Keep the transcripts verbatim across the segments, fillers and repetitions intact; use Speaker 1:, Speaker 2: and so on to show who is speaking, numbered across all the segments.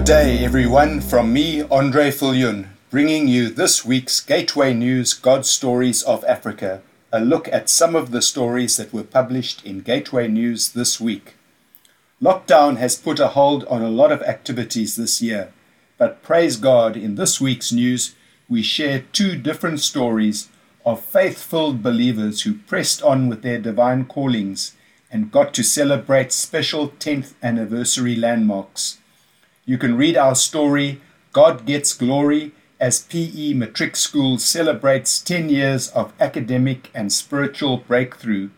Speaker 1: day, everyone, from me, Andre Viljoen, bringing you this week's Gateway News God Stories of Africa, a look at some of the stories that were published in Gateway News this week. Lockdown has put a hold on a lot of activities this year, but praise God, in this week's news, we share two different stories of faith-filled believers who pressed on with their divine callings and got to celebrate special tenth anniversary landmarks. You can read our story, God Gets Glory, as P E Matric School celebrates ten years of academic and spiritual breakthrough.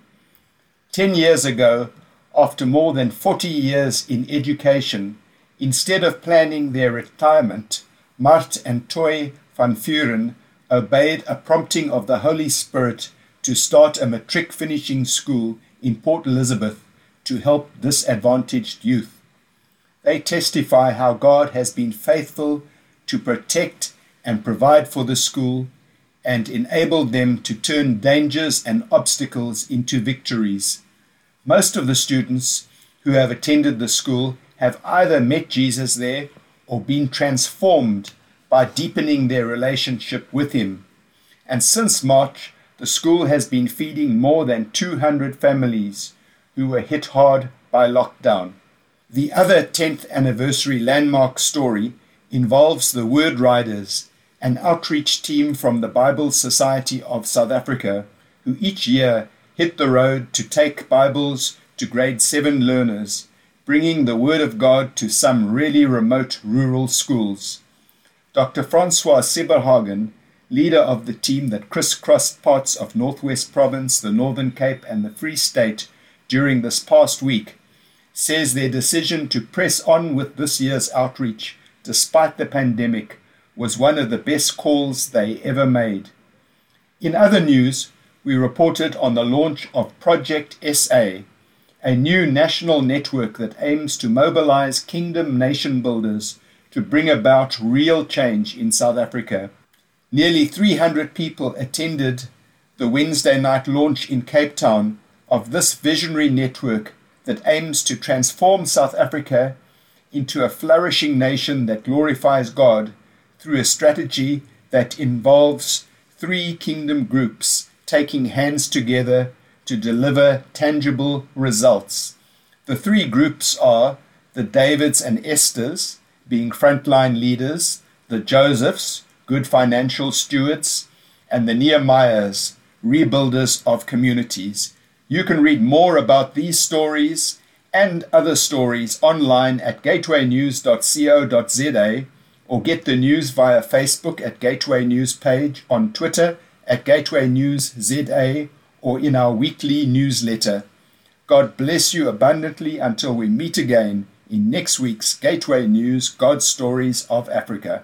Speaker 1: Ten years ago, after more than forty years in education, instead of planning their retirement, Mart and Toy van Vuren obeyed a prompting of the Holy Spirit to start a matric finishing school in Port Elizabeth to help disadvantaged youth. They testify how God has been faithful to protect and provide for the school and enabled them to turn dangers and obstacles into victories. Most of the students who have attended the school have either met Jesus there or been transformed by deepening their relationship with him. And since March, the school has been feeding more than two hundred families who were hit hard by lockdown. The other tenth anniversary landmark story involves the Word Riders, an outreach team from the Bible Society of South Africa, who each year hit the road to take Bibles to grade seven learners, bringing the Word of God to some really remote rural schools. Doctor Francois Seberhagen, leader of the team that crisscrossed parts of Northwest Province, the Northern Cape and the Free State during this past week, says their decision to press on with this year's outreach, despite the pandemic, was one of the best calls they ever made. In other news, we reported on the launch of Project S A, a new national network that aims to mobilize kingdom nation builders to bring about real change in South Africa. Nearly three hundred people attended the Wednesday night launch in Cape Town of this visionary network that aims to transform South Africa into a flourishing nation that glorifies God through a strategy that involves three kingdom groups taking hands together to deliver tangible results. The three groups are the Davids and Esthers, being frontline leaders, the Josephs, good financial stewards, and the Nehemiahs, rebuilders of communities. You can read more about these stories and other stories online at gateway news dot co dot za or get the news via Facebook at Gateway News page, on Twitter at Gateway News Z A, or in our weekly newsletter. God bless you abundantly until we meet again in next week's Gateway News God Stories of Africa.